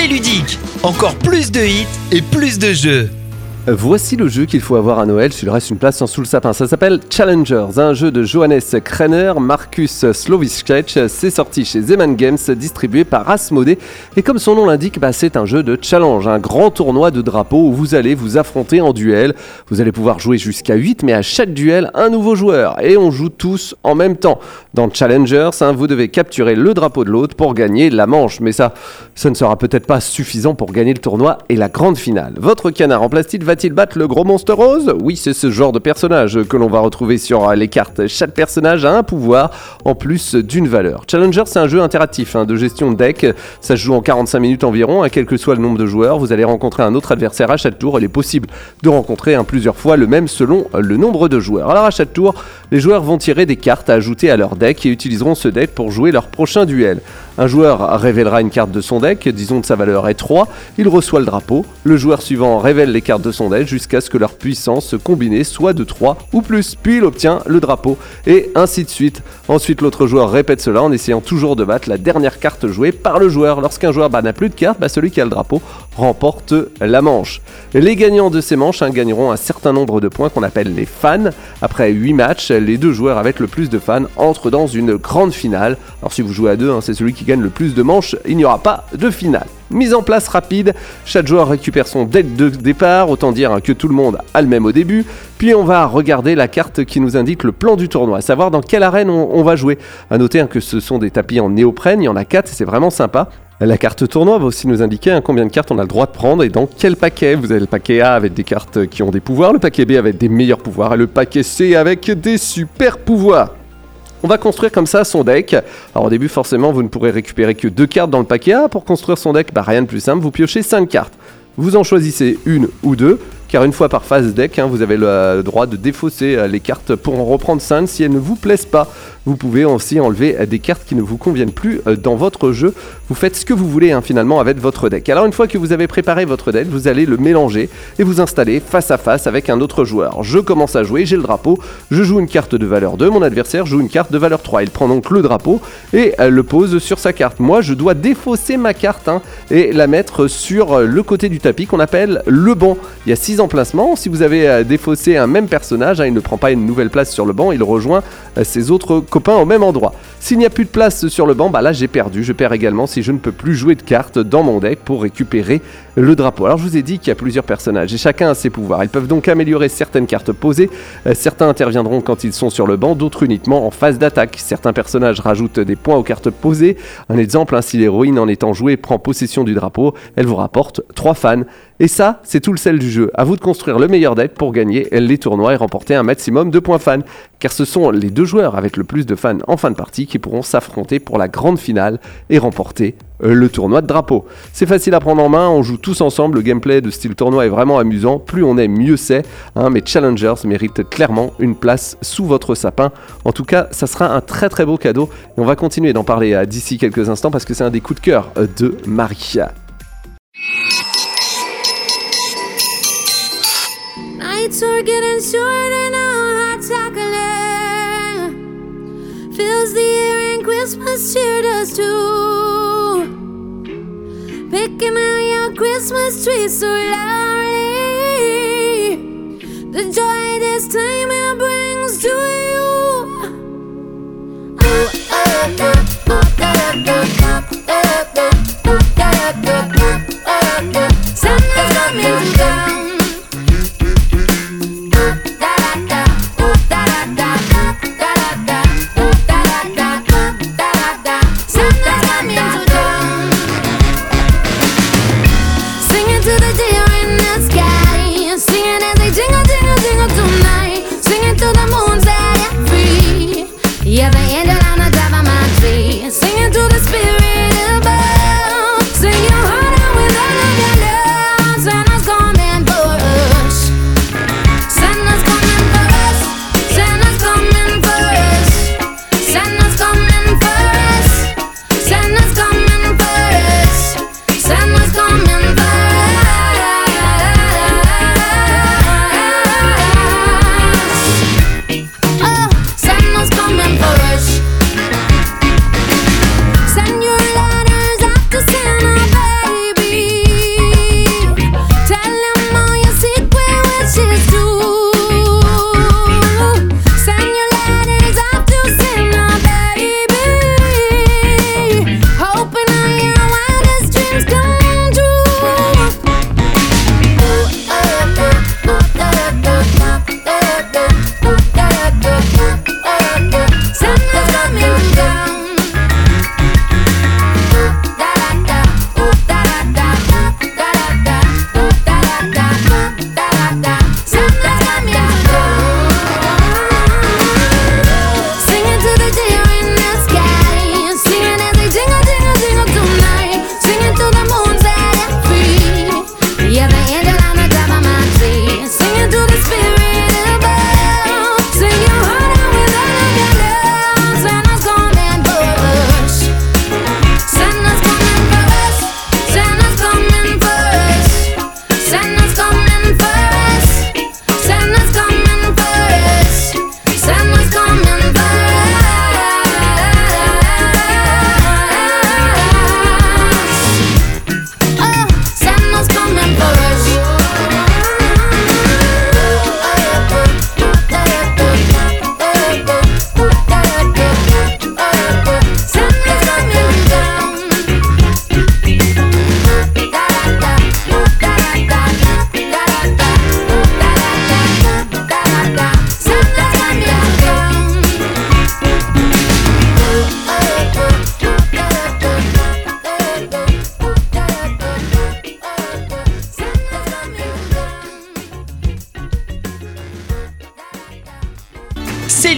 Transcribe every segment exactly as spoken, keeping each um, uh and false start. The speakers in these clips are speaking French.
c'est ludique. Encore plus de hits et plus de jeux. Voici le jeu qu'il faut avoir à Noël, s'il reste une place sous le sapin. Ça s'appelle Challengers, un jeu de Johannes Krenner, Markus Slovischek. C'est sorti chez Zeman Games, distribué par Asmodée. Et comme son nom l'indique, bah, c'est un jeu de challenge, un grand tournoi de drapeaux où vous allez vous affronter en duel. Vous allez pouvoir jouer jusqu'à huit, mais à chaque duel, un nouveau joueur. Et on joue tous en même temps. Dans Challengers, hein, vous devez capturer le drapeau de l'autre pour gagner la manche. Mais ça, ça ne sera peut-être pas suffisant pour gagner le tournoi et la grande finale. Votre canard en plastique va Va-t-il battre le gros monstre rose ? Oui, c'est ce genre de personnage que l'on va retrouver sur les cartes. Chaque personnage a un pouvoir en plus d'une valeur. Challenger, c'est un jeu interactif hein, de gestion de deck. Ça se joue en quarante-cinq minutes environ, hein, quel que soit le nombre de joueurs. Vous allez rencontrer un autre adversaire à chaque tour. Il est possible de rencontrer hein, plusieurs fois le même selon le nombre de joueurs. Alors à chaque tour, les joueurs vont tirer des cartes à ajouter à leur deck et utiliseront ce deck pour jouer leur prochain duel. Un joueur révélera une carte de son deck, disons que sa valeur est trois, il reçoit le drapeau. Le joueur suivant révèle les cartes de son deck jusqu'à ce que leur puissance combinée soit de trois ou plus, puis il obtient le drapeau, et ainsi de suite. Ensuite, l'autre joueur répète cela en essayant toujours de battre la dernière carte jouée par le joueur. Lorsqu'un joueur bah, n'a plus de cartes, bah, celui qui a le drapeau remporte la manche. Les gagnants de ces manches hein, gagneront un certain nombre de points qu'on appelle les fans. Après huit matchs, les deux joueurs avec le plus de fans entrent dans une grande finale. Alors si vous jouez à deux, hein, c'est celui qui gagne le plus de manches, il n'y aura pas de finale. Mise en place rapide, chaque joueur récupère son deck de départ, autant dire hein, que tout le monde a le même au début, puis on va regarder la carte qui nous indique le plan du tournoi, à savoir dans quelle arène on, on va jouer. A noter hein, que ce sont des tapis en néoprène, il y en a quatre, c'est vraiment sympa. La carte tournoi va aussi nous indiquer hein, combien de cartes on a le droit de prendre et dans quel paquet. Vous avez le paquet A avec des cartes qui ont des pouvoirs, le paquet B avec des meilleurs pouvoirs et le paquet C avec des super pouvoirs. On va construire comme ça son deck. Alors au début forcément vous ne pourrez récupérer que deux cartes dans le paquet A. Pour construire son deck, bah, rien de plus simple, vous piochez cinq cartes. Vous en choisissez une ou deux, car une fois par phase deck, hein, vous avez le droit de défausser euh, les cartes pour en reprendre cinq si elles ne vous plaisent pas. Vous pouvez aussi enlever euh, des cartes qui ne vous conviennent plus euh, dans votre jeu. Vous faites ce que vous voulez hein, finalement avec votre deck. Alors une fois que vous avez préparé votre deck, vous allez le mélanger et vous installer face à face avec un autre joueur. Je commence à jouer, j'ai le drapeau, je joue une carte de valeur deux, mon adversaire joue une carte de valeur trois. Il prend donc le drapeau et euh, le pose sur sa carte. Moi je dois défausser ma carte hein, et la mettre sur euh, le côté du tapis qu'on appelle le banc. Il y a six emplacements. Si vous avez euh, défaussé un même personnage, hein, il ne prend pas une nouvelle place sur le banc, il rejoint euh, ses autres copains au même endroit. S'il n'y a plus de place sur le banc, bah là j'ai perdu. Je perds également si je ne peux plus jouer de cartes dans mon deck pour récupérer le drapeau. Alors je vous ai dit qu'il y a plusieurs personnages et chacun a ses pouvoirs. Ils peuvent donc améliorer certaines cartes posées. Euh, certains interviendront quand ils sont sur le banc, d'autres uniquement en phase d'attaque. Certains personnages rajoutent des points aux cartes posées. Un exemple, hein, si l'héroïne en étant jouée prend possession du drapeau, elle vous rapporte trois fans. Et ça, c'est tout le sel du jeu. À vous de construire le meilleur deck pour gagner les tournois et remporter un maximum de points fans. Car ce sont les deux joueurs avec le plus de fans en fin de partie qui pourront s'affronter pour la grande finale et remporter le tournoi de drapeau. C'est facile à prendre en main, on joue tous ensemble, le gameplay de style tournoi est vraiment amusant, plus on est mieux c'est, hein, mais Challengers mérite clairement une place sous votre sapin. En tout cas, ça sera un très très beau cadeau et on va continuer d'en parler euh, d'ici quelques instants parce que c'est un des coups de cœur euh, de Marie. Nights are getting shorter now, hot chocolate fills the air and Christmas cheer does too. Picking out your Christmas tree so loudly, the joy this time it brings to you. Oh, oh, oh, oh, oh, oh, oh, oh, Santa's coming to town. Yeah, the angel on the top of my tree.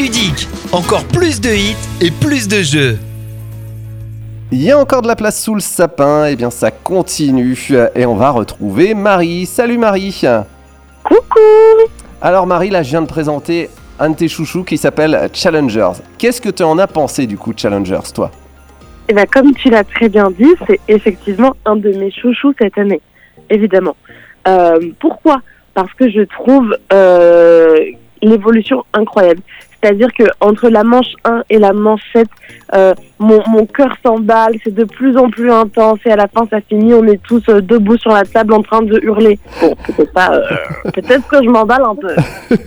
ludique, encore plus de hits et plus de jeux. Il y a encore de la place sous le sapin, et bien ça continue. Et on va retrouver Marie. Salut Marie. Coucou. Alors Marie, là je viens de présenter un de tes chouchous qui s'appelle Challengers. Qu'est-ce que tu en as pensé du coup de Challengers, toi ? Eh bien, comme tu l'as très bien dit, c'est effectivement un de mes chouchous cette année, évidemment. Euh, pourquoi ? Parce que je trouve euh, l'évolution incroyable. C'est-à-dire que entre la manche un et la manche sept, euh, mon, mon cœur s'emballe, c'est de plus en plus intense et à la fin ça finit, on est tous euh, debout sur la table en train de hurler. Bon, peut-être pas, euh, peut-être que je m'emballe un peu.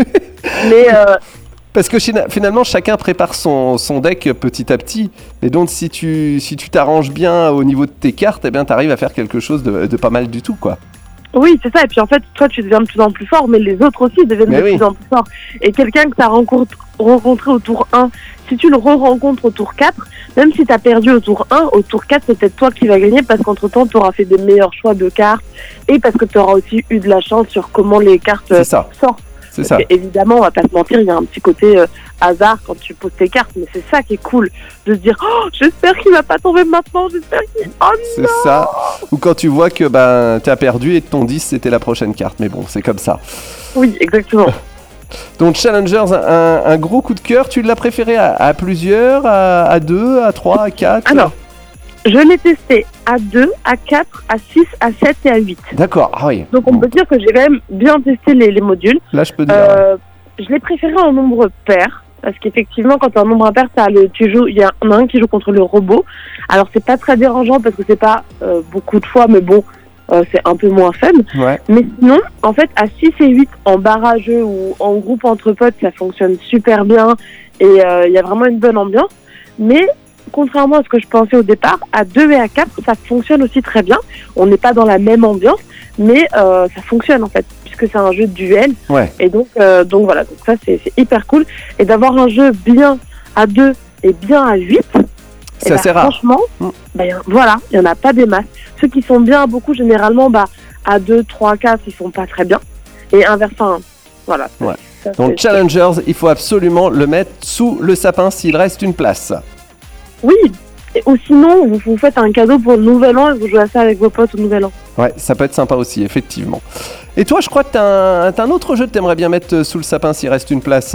Mais euh, parce que finalement chacun prépare son, son deck petit à petit, et donc si tu si tu t'arranges bien au niveau de tes cartes, eh bien t'arrives à faire quelque chose de, de pas mal du tout, quoi. oui, c'est ça. Et puis en fait, toi tu deviens de plus en plus fort, mais les autres aussi deviennent mais de oui. plus en plus forts. Et quelqu'un que tu as rencontré, rencontré au tour un, si tu le re-rencontres au tour quatre, même si tu as perdu au tour un, au tour quatre, c'est peut-être toi qui vas gagner parce qu'entre-temps, tu auras fait des meilleurs choix de cartes et parce que tu auras aussi eu de la chance sur comment les cartes C'est ça. sortent. C'est Parce ça. que, évidemment, on va pas se mentir, il y a un petit côté euh, hasard quand tu poses tes cartes, mais c'est ça qui est cool, de se dire oh, j'espère qu'il va pas tomber maintenant, j'espère qu'il... Oh C'est non ça. Ou quand tu vois que ben, tu as perdu et ton dix c'était la prochaine carte. Mais bon, c'est comme ça. Oui, exactement. Donc Challengers, un, un gros coup de cœur. Tu l'as préféré à, à plusieurs, à, à deux, à trois, à quatre? Alors, je l'ai testé à deux, à quatre, à six, à sept et à huit. D'accord, ah oui. Donc on Bon, peut dire que j'ai quand même bien testé les, les modules. là, je peux dire. Euh, je l'ai préféré en nombre pair. Parce qu'effectivement, quand tu as un nombre impair, t'as le, tu joues, il y en a un qui joue contre le robot. Alors c'est pas très dérangeant parce que c'est pas euh, beaucoup de fois, mais bon, euh, c'est un peu moins fun. Ouais. Mais sinon, en fait, à six et huit, en barrageux ou en groupe entre potes, ça fonctionne super bien. Et il euh, y a vraiment une bonne ambiance. Mais contrairement à ce que je pensais au départ, à deux et à quatre, ça fonctionne aussi très bien. On n'est pas dans la même ambiance, mais euh, ça fonctionne en fait, puisque c'est un jeu de duel. Ouais. Et donc, euh, donc voilà, donc ça c'est, c'est hyper cool. Et d'avoir un jeu bien à deux et bien à huit, C'est eh assez bah, rare. franchement, Mm. bah, y a- voilà, il n'y en a pas des masses. Ceux qui sont bien à beaucoup, généralement, bah, à deux, trois, quatre, ils sont pas très bien. Et inversement, voilà. Ouais. Ça, Donc c'est- Challengers, il faut absolument le mettre sous le sapin s'il reste une place. Oui, et- ou sinon, vous, vous faites un cadeau pour le nouvel an et vous jouez à ça avec vos potes au nouvel an. Ouais, ça peut être sympa aussi, effectivement. Et toi, je crois que t'as un, t'as un autre jeu que t'aimerais bien mettre sous le sapin s'il reste une place.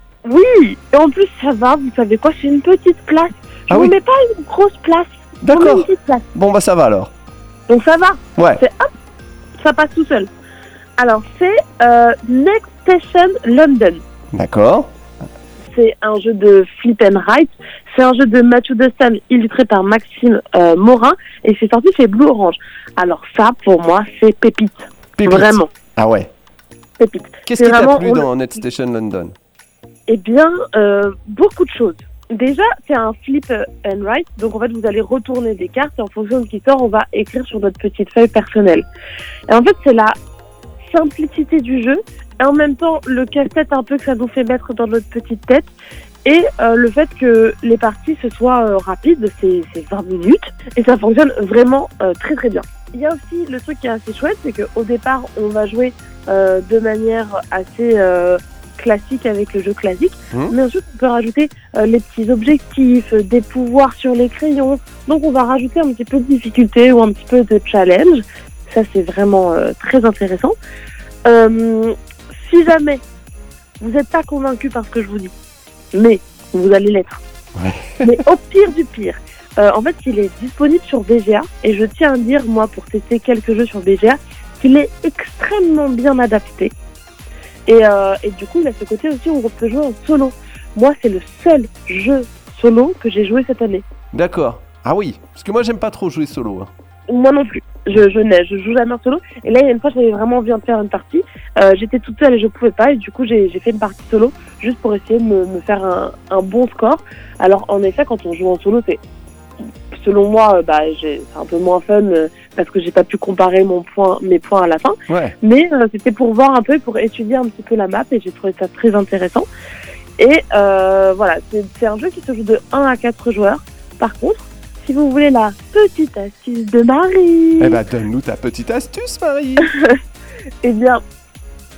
Oui, et en plus, ça va, vous savez quoi, c'est une petite place. Je Ah vous oui. mets pas une grosse place, je vous mets D'accord. une petite place. Bon, bah ça va alors. Donc ça va, Ouais. c'est hop, ça passe tout seul. Alors, c'est euh, Next Station London. D'accord. C'est un jeu de flip and write. C'est un jeu de Matthew Dustin illustré par Maxime euh, Morin et c'est sorti chez Blue Orange. Alors ça, pour moi, c'est pépite. Pépite. Vraiment, Ah ouais. pépite. Qu'est-ce C'est qui t'a vraiment- plu on- dans NetStation London? Eh bien, euh, beaucoup de choses. Déjà, c'est un flip and write. Donc, en fait, vous allez retourner des cartes et en fonction de ce qui sort, on va écrire sur notre petite feuille personnelle. Et en fait, c'est la simplicité du jeu et en même temps, le casse-tête un peu que ça nous fait mettre dans notre petite tête et euh, le fait que les parties ce soient euh, rapides, c'est, c'est vingt minutes et ça fonctionne vraiment euh, très très bien. Il y a aussi le truc qui est assez chouette, c'est qu'au départ, on va jouer euh, de manière assez euh, classique avec le jeu classique, Mmh. mais ensuite on peut rajouter euh, les petits objectifs, euh, des pouvoirs sur les crayons. Donc on va rajouter un petit peu de difficulté ou un petit peu de challenge. Ça c'est vraiment euh, très intéressant. Euh, si jamais vous n'êtes pas convaincu par ce que je vous dis, mais vous allez l'être. Ouais. Mais au pire du pire, euh, en fait il est disponible sur B G A et je tiens à dire moi pour tester quelques jeux sur B G A qu'il est extrêmement bien adapté. Et, euh, et du coup, il a ce côté aussi où on peut jouer en solo. Moi, c'est le seul jeu solo que j'ai joué cette année. D'accord. Ah oui, parce que moi j'aime pas trop jouer solo. hein. Moi non plus. Je, je n'ai, je joue jamais en solo. Et là, il y a une fois, j'avais vraiment envie de faire une partie. Euh, j'étais toute seule et je pouvais pas. Et du coup, j'ai, j'ai fait une partie solo juste pour essayer de me, me faire un, un bon score. Alors, en effet, quand on joue en solo, c'est, selon moi, euh, bah, j'ai, c'est un peu moins fun euh, parce que j'ai pas pu comparer mon point, mes points à la fin. Ouais. Mais euh, c'était pour voir un peu, pour étudier un petit peu la map et j'ai trouvé ça très intéressant. Et euh, voilà, c'est, c'est un jeu qui se joue de un à quatre joueurs. Par contre, si vous voulez la petite astuce de Marie, Eh ben donne-nous ta petite astuce, Marie. eh bien,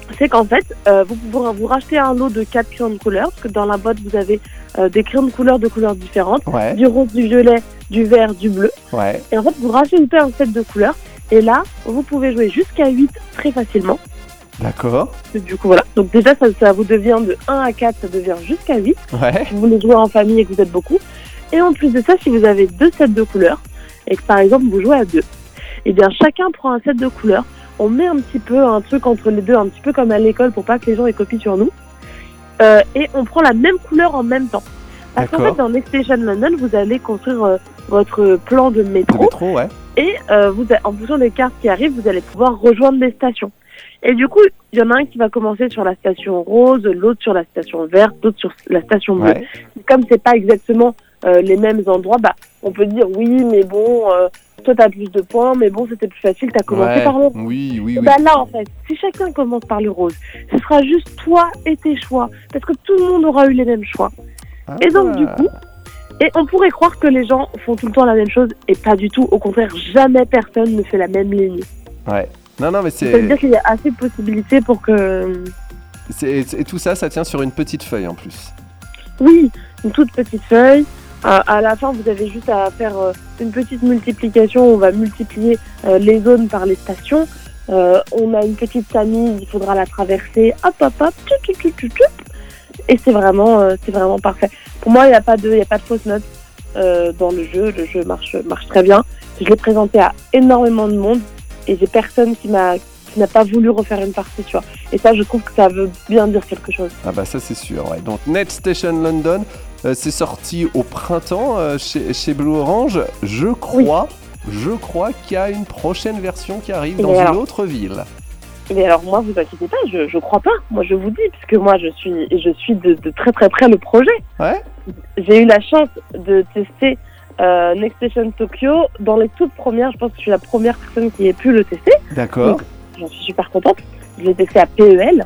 c'est qu'en fait, euh, vous pouvez vous racheter un lot de quatre crayons de couleur, parce que dans la boîte, vous avez euh, des crayons de couleur de couleurs différentes, Ouais. du rose, du violet, du vert, du bleu. Ouais. Et en fait, vous rachetez un set de couleurs, et là, vous pouvez jouer jusqu'à huit très facilement. D'accord. Du coup, voilà. Donc déjà, ça, ça vous devient de un à quatre, ça devient jusqu'à huit. Ouais. Si vous voulez jouer en famille et que vous êtes beaucoup. Et en plus de ça, si vous avez deux sets de couleurs, et que par exemple, vous jouez à deux, eh bien, chacun prend un set de couleurs. On met un petit peu un truc entre les deux, un petit peu comme à l'école pour pas que les gens aient copie sur nous. Euh, et on prend la même couleur en même temps. Parce qu'en D'accord. fait, dans Next Station London, vous allez construire euh, votre plan de Le métro. métro, ouais. Et euh, vous, a- en fonction des cartes qui arrivent, vous allez pouvoir rejoindre les stations. Et du coup, il y en a un qui va commencer sur la station rose, l'autre sur la station verte, l'autre sur la station bleue. Ouais. Comme c'est pas exactement euh, les mêmes endroits, bah, on peut dire oui, mais bon, euh, toi t'as plus de points, mais bon, c'était plus facile, t'as commencé Ouais. par le rose. Oui, oui, Et oui. bah là, en fait, si chacun commence par le rose, ce sera juste toi et tes choix, parce que tout le monde aura eu les mêmes choix. Et donc, Ah. du coup, et on pourrait croire que les gens font tout le temps la même chose, et pas du tout. Au contraire, jamais personne ne fait la même ligne. Ouais. Non, non, mais Ça veut c'est, dire qu'il y a assez de possibilités pour que... c'est. Et tout ça, ça tient sur une petite feuille en plus. Oui, une toute petite feuille. Euh, à la fin, vous avez juste à faire euh, une petite multiplication. On va multiplier euh, les zones par les stations. Euh, on a une petite Tamise, il faudra la traverser. Hop, hop, hop, tchou, tchou, tchou, tchou. Et c'est vraiment, euh, c'est vraiment parfait. Pour moi, il n'y a pas de, il y a pas de fausse note euh, dans le jeu. Le jeu marche, marche très bien. Je l'ai présenté à énormément de monde et j'ai personne qui m'a, qui n'a pas voulu refaire une partie, tu vois. Et ça, je trouve que ça veut bien dire quelque chose. Ah bah ça c'est sûr, ouais. Donc Next Station London, euh, c'est sorti au printemps euh, chez, chez Blue Orange. Je crois, je crois qu'il y a une prochaine version qui arrive Et dans alors une autre ville. Mais alors moi, vous inquiétez pas, je, je crois pas. Moi, je vous dis, parce que moi, je suis, je suis de, de très très près le projet. Ouais. J'ai eu la chance de tester euh, Next Station Tokyo dans les toutes premières. Je pense que je suis la première personne qui ait pu le tester. D'accord. J'en suis super contente. Je l'ai testé à P E L.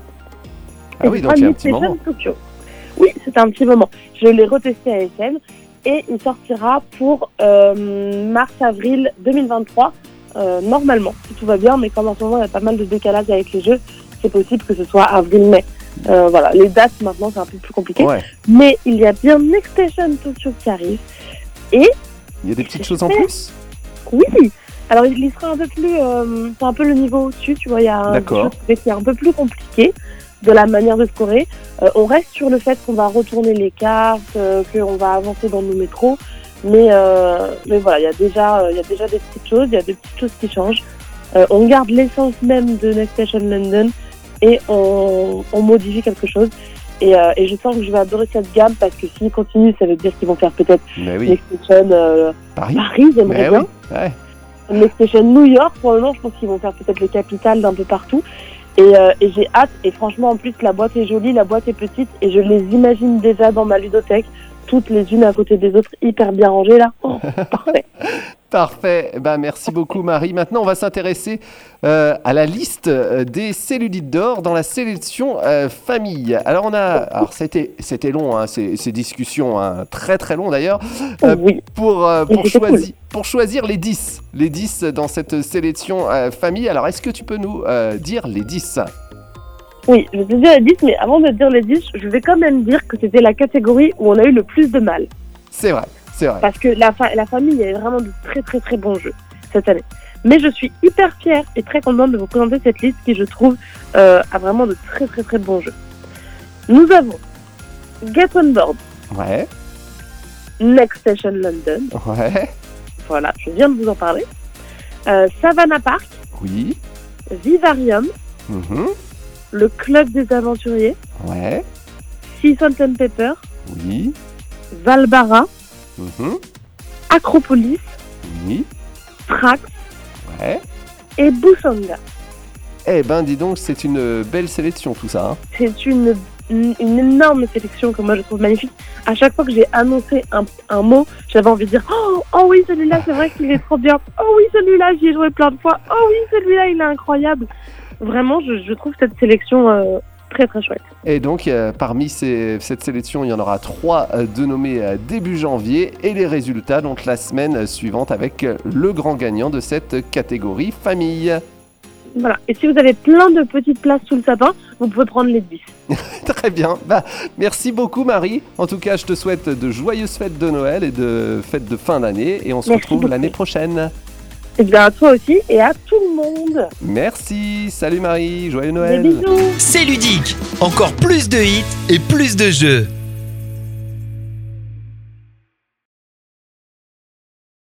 Ah oui, donc il y a un petit Next Station moment. Tokyo. Oui, c'était un petit moment. Je l'ai retesté à S M et il sortira pour euh, mars-avril deux mille vingt-trois. Euh, normalement, si tout va bien, mais comme en ce moment il y a pas mal de décalage avec les jeux, c'est possible que ce soit avril-mai. Euh, voilà, les dates maintenant c'est un peu plus compliqué. Ouais. Mais il y a bien Next Station Tokyo qui arrive. Et Il y a des petites choses en plus. oui, alors il il sera un peu plus, euh, c'est un peu le niveau au-dessus, tu vois, il y a un D'accord. chose qui est un peu plus compliqué de la manière de scorer. Euh, on reste sur le fait qu'on va retourner les cartes, euh, qu'on va avancer dans nos métros. Mais, euh, mais voilà, il y a déjà, euh, il y a déjà des petites choses, il y a des petites choses qui changent. Euh, on garde l'essence même de Next Station London et on, on modifie quelque chose. Et, euh, et je sens que je vais adorer cette gamme parce que s'ils continuent, ça veut dire qu'ils vont faire peut-être Mais oui. Next Station euh, Paris. Paris, j'aimerais Mais bien. oui. Ouais. Next Station New York, pour le moment, je pense qu'ils vont faire peut-être les capitales d'un peu partout. Et, euh, et j'ai hâte. Et franchement, en plus, la boîte est jolie, la boîte est petite et je les imagine déjà dans ma ludothèque, toutes les unes à côté des autres, hyper bien rangées là. Oh, parfait. Parfait. Eh ben, merci beaucoup Marie. Maintenant, on va s'intéresser euh, à la liste euh, des cellulites d'or dans la sélection euh, famille. Alors, on a, alors c'était, c'était long, hein, ces, ces discussions, hein, très très long d'ailleurs, euh, Oui. pour euh, Mais pour c'était choisir pour choisir les dix, les dix dans cette sélection euh, famille. Alors, est-ce que tu peux nous euh, dire les dix? Oui, je vais te dire les dix, mais avant de dire les dix, je vais quand même dire que c'était la catégorie où on a eu le plus de mal. C'est vrai, c'est vrai. Parce que la, fa- la famille, il y avait vraiment de très très très bons jeux cette année. Mais je suis hyper fière et très contente de vous présenter cette liste qui, je trouve, euh, a vraiment de très très très bons jeux. Nous avons Get On Board, Ouais, Next Station London, ouais, voilà, je viens de vous en parler. Euh, Savannah Park, oui, Vivarium, mhm, le Club des Aventuriers, ouais, Sea Salt and Pepper, oui, Valbara, mhm, Acropolis, oui, Trax ouais. et Busanga. Eh ben, dis donc, c'est une belle sélection tout ça. Hein. C'est une, une, une énorme sélection que moi je trouve magnifique. À chaque fois que j'ai annoncé un, un mot, j'avais envie de dire oh, oh oui, celui-là, c'est vrai qu'il est trop bien. Oh oui, celui-là, j'y ai joué plein de fois. Oh oui, celui-là, il est incroyable. Vraiment, je, je trouve cette sélection euh, très très chouette. Et donc, euh, parmi ces, cette sélection, il y en aura trois euh, de nommés euh, début janvier et les résultats donc la semaine suivante avec euh, le grand gagnant de cette catégorie famille. Voilà. Et si vous avez plein de petites places sous le sapin, vous pouvez prendre les dix. Très bien. Bah, merci beaucoup Marie. En tout cas, je te souhaite de joyeuses fêtes de Noël et de fêtes de fin d'année. Et on se Merci retrouve beaucoup. l'année prochaine. Et bien à toi aussi et à tout le monde. Merci. Salut Marie. Joyeux Des Noël. bisous. C'est ludique. Encore plus de hits et plus de jeux.